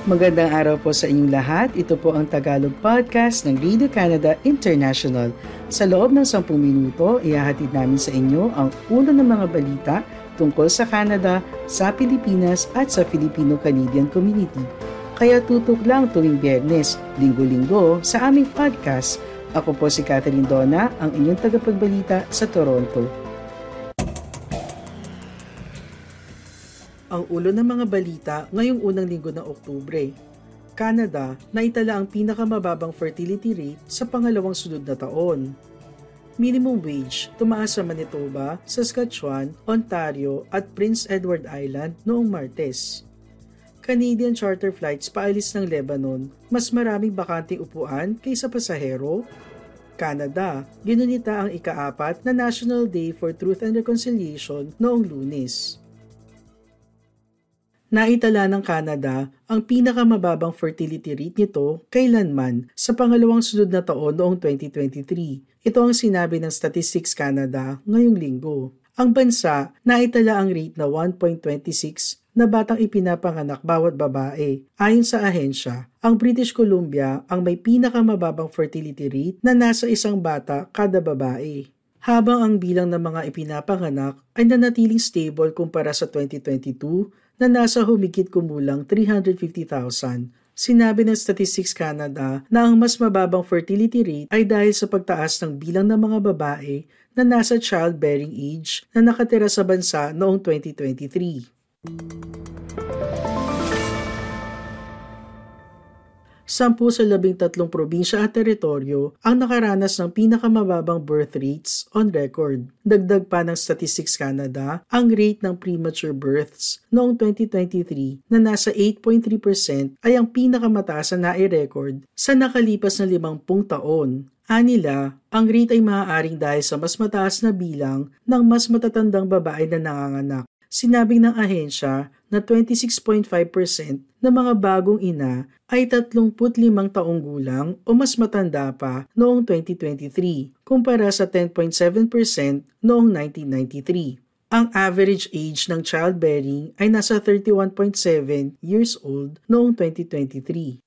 Magandang araw po sa inyong lahat. Ito po ang Tagalog Podcast ng Radio Canada International. Sa loob ng 10 minuto, ihahatid namin sa inyo ang ulo ng mga balita tungkol sa Canada, sa Pilipinas at sa Filipino-Canadian community. Kaya tutok lang tuwing Biyernes, Linggo-linggo sa aming podcast. Ako po si Catherine Dona, ang inyong tagapagbalita sa Toronto. Ang ulo ng mga balita ngayong unang linggo ng Oktubre. Canada, naitala ang pinakamababang fertility rate sa pangalawang sunod na taon. Minimum wage tumaas sa Manitoba, Saskatchewan, Ontario at Prince Edward Island noong Martes. Canadian charter flights paalis ng Lebanon, mas maraming bakanting upuan kaysa pasahero. Canada, ginunita ang ika-4 na National Day for Truth and Reconciliation noong Lunes. Naitala ng Canada ang pinakamababang fertility rate nito kailanman sa pangalawang sunod na taon noong 2023. Ito ang sinabi ng Statistics Canada ngayong linggo. Ang bansa naitala ang rate na 1.26 na batang ipinapanganak bawat babae. Ayon sa ahensya, ang British Columbia ang may pinakamababang fertility rate na nasa isang bata kada babae. Habang ang bilang ng mga ipinapanganak ay nanatiling stable kumpara sa 2022 na nasa humigit kumulang 350,000. Sinabi ng Statistics Canada na ang mas mababang fertility rate ay dahil sa pagtaas ng bilang ng mga babae na nasa childbearing age na nakatira sa bansa noong 2023. 10 sa 13 probinsya at teritoryo ang nakaranas ng pinakamababang birth rates on record. Dagdag pa ng Statistics Canada, ang rate ng premature births noong 2023 na nasa 8.3% ay ang pinakamataas na nai-record sa nakalipas na 50 taon. Anila, ang rate ay maaaring dahil sa mas mataas na bilang ng mas matatandang babae na nanganganak. Sinabing ng ahensya na 26.5% ng mga bagong ina ay 35 taong gulang o mas matanda pa noong 2023 kumpara sa 10.7% noong 1993. Ang average age ng childbearing ay nasa 31.7 years old noong 2023.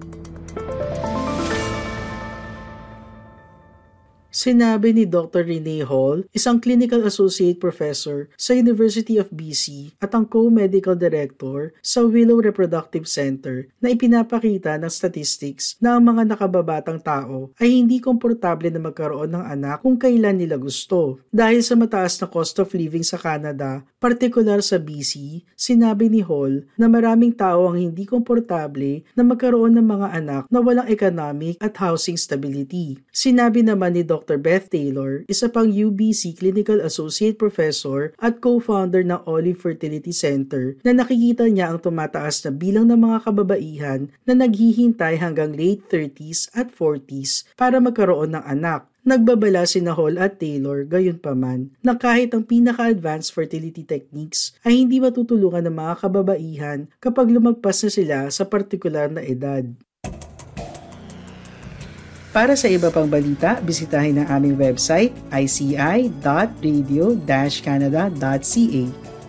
Sinabi ni Dr. Renee Hall, isang Clinical Associate Professor sa University of BC at ang Co-Medical Director sa Willow Reproductive Center na ipinapakita ng statistics na ang mga nakababatang tao ay hindi komportable na magkaroon ng anak kung kailan nila gusto. Dahil sa mataas na cost of living sa Canada, partikular sa BC, sinabi ni Hall na maraming tao ang hindi komportable na magkaroon ng mga anak na walang economic at housing stability. Sinabi naman ni Dr. Beth Taylor, isa pang UBC Clinical Associate Professor at co-founder ng Olive Fertility Center, na nakikita niya ang tumataas na bilang ng mga kababaihan na naghihintay hanggang late 30s at 40s para magkaroon ng anak. Nagbabala sina Hall at Taylor gayunpaman na kahit ang pinaka-advanced fertility techniques ay hindi matutulungan ng mga kababaihan kapag lumagpas na sila sa partikular na edad. Para sa iba pang balita, bisitahin ang aming website ici.radio-canada.ca.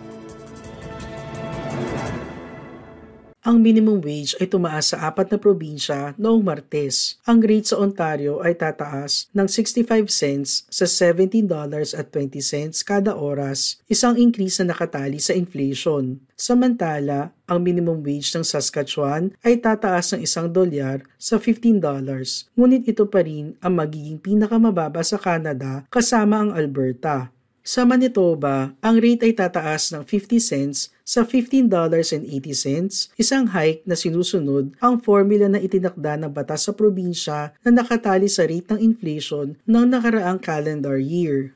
Ang minimum wage ay tumaas sa 4 na probinsya noong Martes. Ang rate sa Ontario ay tataas ng 65 cents sa $17.20 kada oras, isang increase na nakatali sa inflation. Samantala, ang minimum wage ng Saskatchewan ay tataas ng $1 sa $15, ngunit ito pa rin ang magiging pinakamababa sa Canada kasama ang Alberta. Sa Manitoba, ang rate ay tataas ng 50 cents sa $15.80, isang hike na sinusunod ang formula na itinakda ng batas sa probinsya na nakatali sa rate ng inflation ng nakaraang calendar year.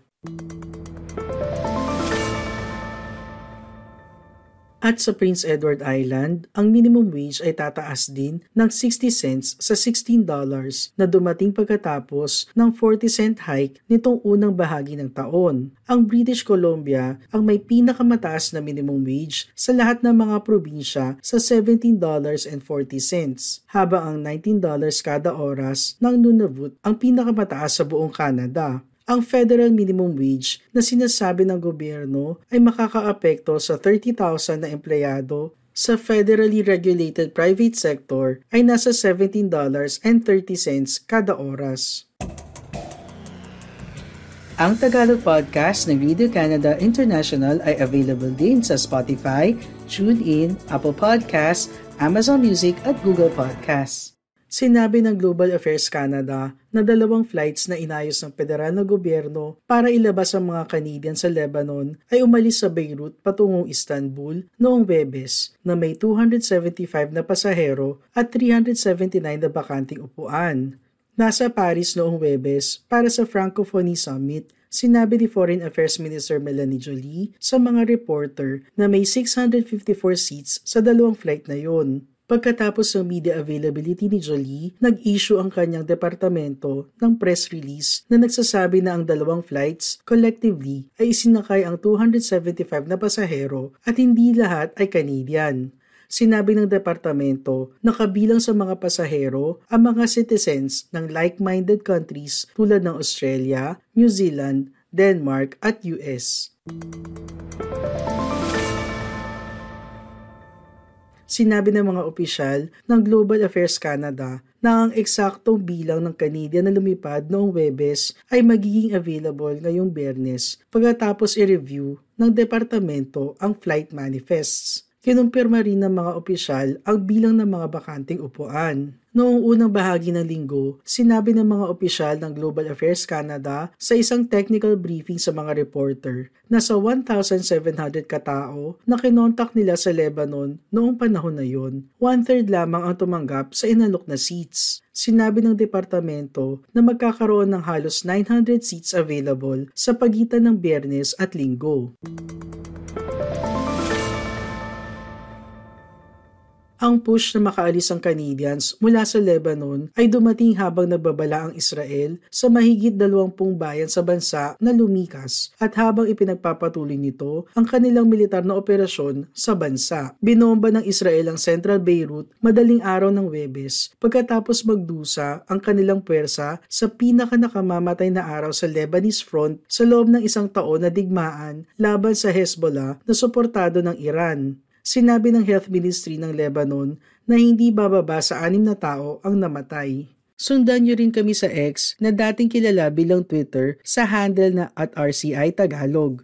At sa Prince Edward Island, ang minimum wage ay tataas din ng 60 cents sa $16 na dumating pagkatapos ng 40 cent hike nitong unang bahagi ng taon. Ang British Columbia ang may pinakamataas na minimum wage sa lahat ng mga probinsya sa $17.40, habang ang $19 kada oras ng Nunavut ang pinakamataas sa buong Canada. Ang federal minimum wage na sinasabi ng gobyerno ay makakaapekto sa 30,000 na empleyado sa federally regulated private sector ay nasa $17.30 kada oras. Ang Tagalog podcast ng Radio Canada International ay available din sa Spotify, TuneIn, Apple Podcasts, Amazon Music at Google Podcasts. Sinabi ng Global Affairs Canada na 2 flights na inayos ng federal na gobyerno para ilabas ang mga Canadian sa Lebanon ay umalis sa Beirut patungong Istanbul noong Huwebes na may 275 na pasahero at 379 na bakanting upuan. Nasa Paris noong Huwebes para sa Francophonie Summit, sinabi ni Foreign Affairs Minister Melanie Joly sa mga reporter na may 654 seats sa 2 flight na yon. Pagkatapos ng media availability ni Joly, nag-issue ang kanyang departamento ng press release na nagsasabi na ang 2 flights collectively ay isinakay ang 275 na pasahero at hindi lahat ay Canadian. Sinabi ng departamento na kabilang sa mga pasahero ang mga citizens ng like-minded countries tulad ng Australia, New Zealand, Denmark at US. Sinabi ng mga opisyal ng Global Affairs Canada na ang eksaktong bilang ng Canadian na lumipad noong Huwebes ay magiging available ngayong Biyernes pagkatapos i-review ng departamento ang flight manifests. Kinumpirma rin ng mga opisyal ang bilang ng mga bakanting upuan. Noong unang bahagi ng linggo, sinabi ng mga opisyal ng Global Affairs Canada sa isang technical briefing sa mga reporter na sa 1,700 katao na kinontak nila sa Lebanon noong panahon na yon, 1/3 lamang ang tumanggap sa inalok na seats. Sinabi ng departamento na magkakaroon ng halos 900 seats available sa pagitan ng Biyernes at Linggo. Ang push na makaalis ang Canadians mula sa Lebanon ay dumating habang nagbabala ang Israel sa mahigit 20 bayan sa bansa na lumikas at habang ipinagpapatuloy nito ang kanilang militar na operasyon sa bansa. Binomba ng Israel ang Central Beirut madaling araw ng Huwebes pagkatapos magdusa ang kanilang puwersa sa pinakanakamamatay na araw sa Lebanese front sa loob ng 1 taon na digmaan laban sa Hezbollah na suportado ng Iran. Sinabi ng Health Ministry ng Lebanon na hindi bababa sa 6 na tao ang namatay. Sundan niyo rin kami sa X na dating kilala bilang Twitter sa handle na @RCI-Tagalog.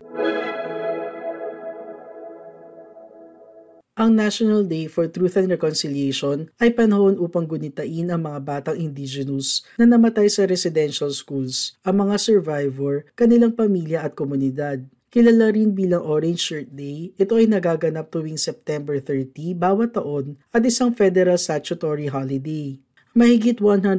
Ang National Day for Truth and Reconciliation ay panahon upang gunitain ang mga batang indigenous na namatay sa residential schools, ang mga survivor, kanilang pamilya at komunidad. Kilala rin bilang Orange Shirt Day, ito ay nagaganap tuwing September 30 bawat taon at isang federal statutory holiday. Mahigit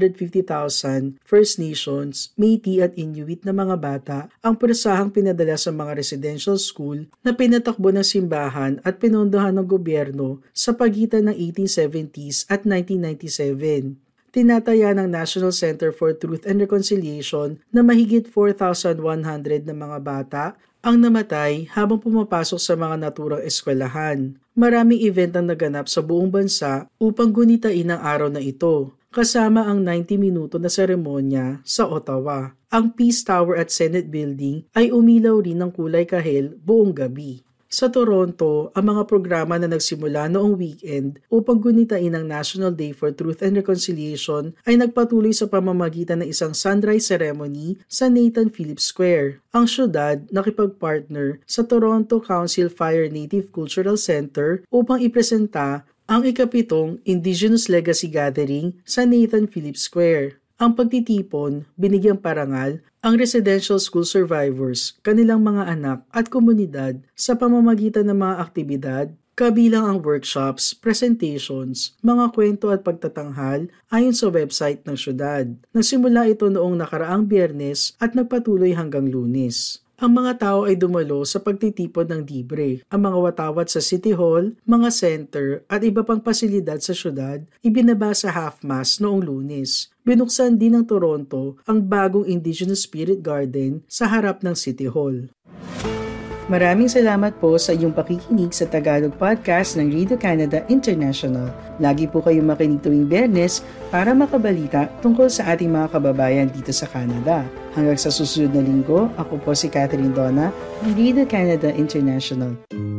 150,000 First Nations, Métis at Inuit na mga bata ang persahang pinadala sa mga residential school na pinatakbo ng simbahan at pinondohan ng gobyerno sa pagitan ng 1870s at 1997. Tinataya ng National Center for Truth and Reconciliation na mahigit 4,100 na mga bata ang namatay habang pumapasok sa mga naturang eskwelahan. Maraming event ang naganap sa buong bansa upang gunitain ang araw na ito, kasama ang 90-minuto na seremonya sa Ottawa. Ang Peace Tower at Senate Building ay umilaw rin ng kulay kahel buong gabi. Sa Toronto, ang mga programa na nagsimula noong weekend upang gunitain ang National Day for Truth and Reconciliation ay nagpatuloy sa pamamagitan ng isang sunrise ceremony sa Nathan Phillips Square. Ang syudad nakipag-partner sa Toronto Council Fire Native Cultural Center upang ipresenta ang ika-7 Indigenous Legacy Gathering sa Nathan Phillips Square. Ang pagtitipon, binigyang parangal ang residential school survivors, kanilang mga anak at komunidad sa pamamagitan ng mga aktibidad, kabilang ang workshops, presentations, mga kwento at pagtatanghal ayon sa website ng syudad. Nagsimula ito noong nakaraang Biyernes at nagpatuloy hanggang Lunes. Ang mga tao ay dumalo sa pagtitipon ng libre. Ang mga watawat sa City Hall, mga center at iba pang pasilidad sa syudad ibinaba sa half-mast noong Lunes. Binuksan din ng Toronto ang bagong Indigenous Spirit Garden sa harap ng City Hall. Maraming salamat po sa iyong pakikinig sa Tagalog Podcast ng Radio Canada International. Lagi po kayong makinig tuwing Biyernes para makabalita tungkol sa ating mga kababayan dito sa Canada. Hanggang sa susunod na linggo, ako po si Catherine Donna ng Radio Canada International.